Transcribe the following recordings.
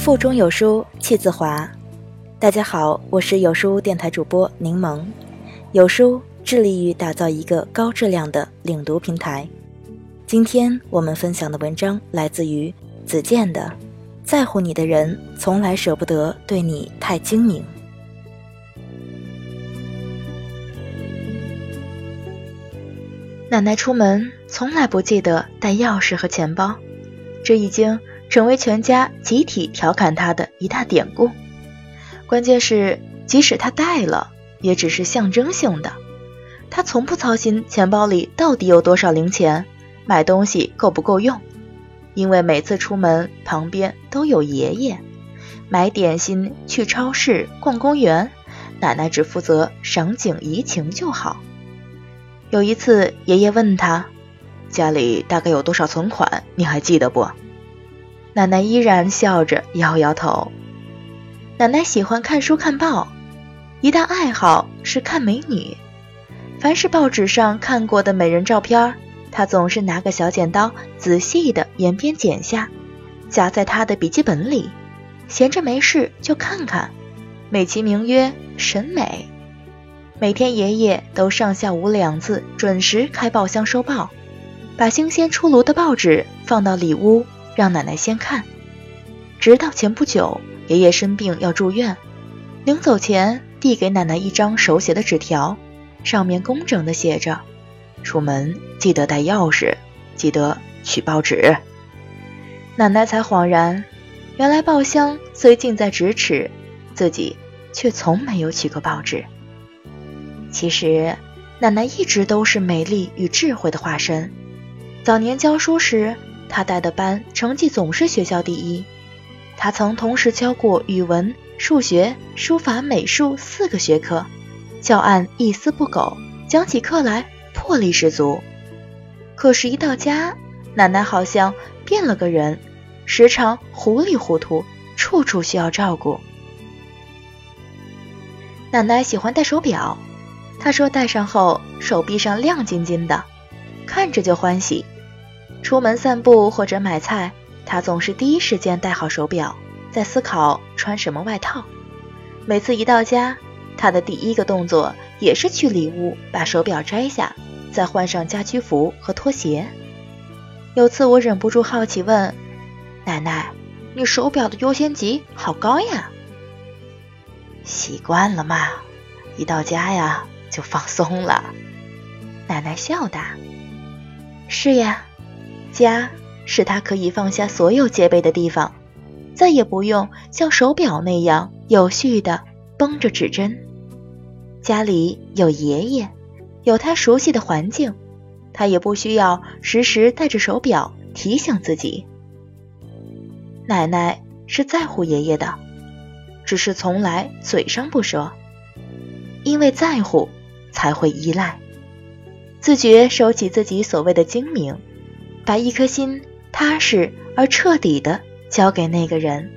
腹中有书气自华。大家好，我是有书电台主播柠檬。有书致力于打造一个高质量的领读平台。今天我们分享的文章来自于子健的在乎你的人从来舍不得对你太精明。奶奶出门从来不记得带钥匙和钱包，这已经成为全家集体调侃她的一大典故。关键是即使她带了，也只是象征性的，她从不操心钱包里到底有多少零钱，买东西够不够用，因为每次出门旁边都有爷爷，买点心、去超市、逛公园，奶奶只负责赏景怡情就好。有一次爷爷问她，家里大概有多少存款，你还记得不？奶奶依然笑着摇摇头。奶奶喜欢看书看报，一大爱好是看美女。凡是报纸上看过的美人照片，她总是拿个小剪刀仔细地沿边剪下，夹在她的笔记本里，闲着没事就看看，美其名曰审美。每天爷爷都上下午2次准时开报箱收报，把新鲜出炉的报纸放到里屋，让奶奶先看。直到前不久爷爷生病要住院，临走前递给奶奶一张手写的纸条，上面工整地写着，出门记得带钥匙，记得取报纸。奶奶才恍然，原来报箱虽近在咫尺，自己却从没有取过报纸。其实奶奶一直都是美丽与智慧的化身。早年教书时，她带的班成绩总是学校第一。她曾同时教过语文、数学、书法、美术4个学科，教案一丝不苟，讲起课来魄力十足。可是一到家，奶奶好像变了个人，时常糊里糊涂，处处需要照顾。奶奶喜欢戴手表，她说戴上后手臂上亮晶晶的，看着就欢喜。出门散步或者买菜，她总是第一时间戴好手表，再思考穿什么外套。每次一到家，她的第一个动作也是去里屋把手表摘下，再换上家居服和拖鞋。有次我忍不住好奇问，奶奶，你手表的优先级好高呀？习惯了嘛，一到家呀就放松了。奶奶笑答。是呀，家是她可以放下所有戒备的地方，再也不用像手表那样有序地绷着指针。家里有爷爷，有他熟悉的环境，他也不需要时时带着手表提醒自己。奶奶是在乎爷爷的，只是从来嘴上不说，因为在乎才会依赖，自觉收起自己所谓的精明，把一颗心踏实而彻底地交给那个人。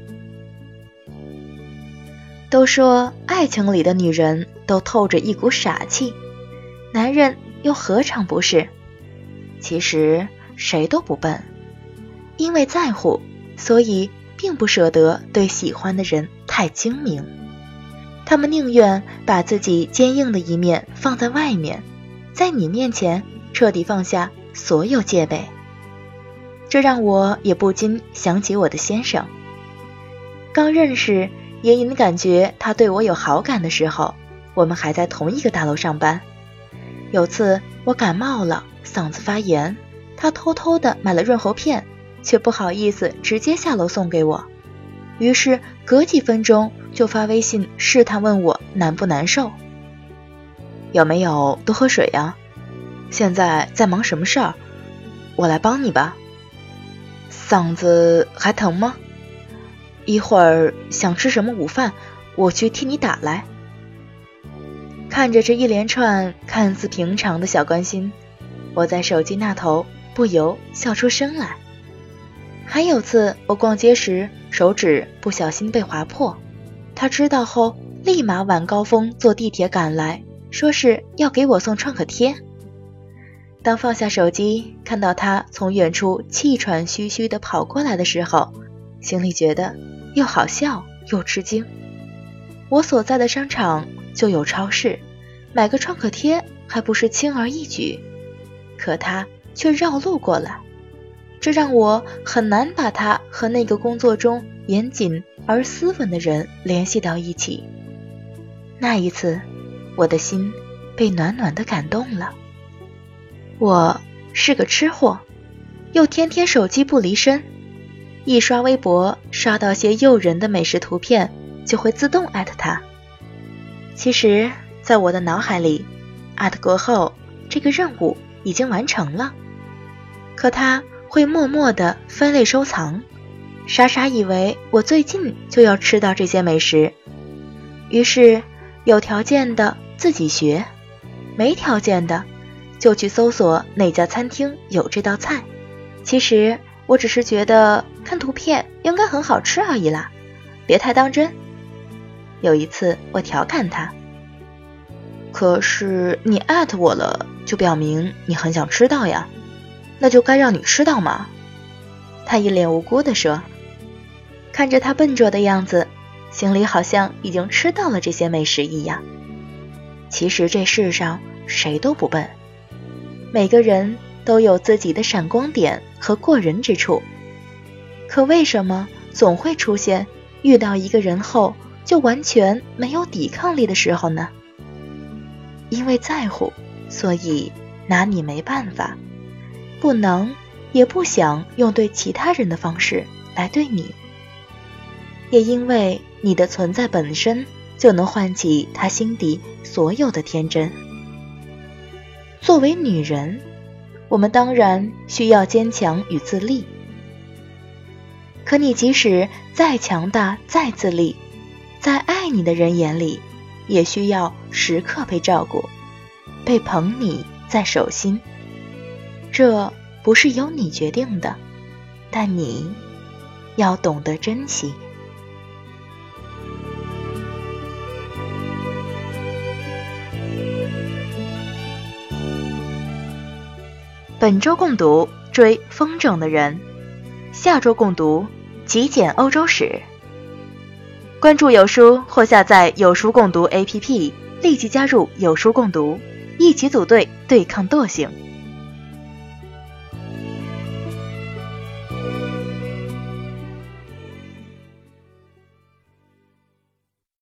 都说爱情里的女人都透着一股傻气，男人又何尝不是？其实谁都不笨，因为在乎，所以并不舍得对喜欢的人太精明。他们宁愿把自己坚硬的一面放在外面，在你面前彻底放下所有戒备。这让我也不禁想起我的先生。刚认识也隐感觉他对我有好感的时候，我们还在同一个大楼上班。有次我感冒了，嗓子发炎，他偷偷地买了润喉片，却不好意思直接下楼送给我，于是隔几分钟就发微信试探问我难不难受。有没有多喝水啊？现在在忙什么事儿？我来帮你吧。嗓子还疼吗？一会儿想吃什么午饭，我去替你打来。看着这一连串看似平常的小关心，我在手机那头不由笑出声来。还有次我逛街时手指不小心被划破，他知道后立马晚高峰坐地铁赶来，说是要给我送创可贴。当放下手机，看到他从远处气喘吁吁地跑过来的时候，心里觉得又好笑又吃惊。我所在的商场就有超市，买个创可贴还不是轻而易举，可他却绕路过来，这让我很难把他和那个工作中严谨而斯文的人联系到一起。那一次，我的心被暖暖地感动了。我是个吃货，又天天手机不离身，一刷微博刷到些诱人的美食图片，就会自动艾特他。其实在我的脑海里，艾特过后这个任务已经完成了，可他会默默地分类收藏，傻傻以为我最近就要吃到这些美食。于是有条件的自己学，没条件的就去搜索哪家餐厅有这道菜。其实我只是觉得看图片应该很好吃而已啦，别太当真。有一次我调侃他，可是你艾特我了，就表明你很想吃到呀，那就该让你吃到嘛。他一脸无辜地说。看着他笨拙的样子，心里好像已经吃到了这些美食一样。其实这世上谁都不笨，每个人都有自己的闪光点和过人之处，可为什么总会出现遇到一个人后就完全没有抵抗力的时候呢？因为在乎，所以拿你没办法，不能也不想用对其他人的方式来对你。也因为你的存在本身就能唤起他心底所有的天真。作为女人，我们当然需要坚强与自立，可你即使再强大再自立，在爱你的人眼里也需要时刻被照顾，被捧你在手心。这不是由你决定的，但你要懂得珍惜。本周共读追风筝的人，下周共读极简欧洲史。关注有书或下载有书共读 APP， 立即加入有书共读，一起组队对抗惰性。